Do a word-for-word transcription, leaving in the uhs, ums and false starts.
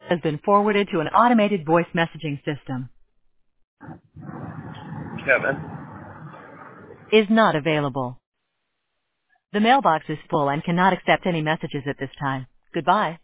has been forwarded to an automated voice messaging system. Kevin. Is not available. The mailbox is full and cannot accept any messages at this time. Goodbye.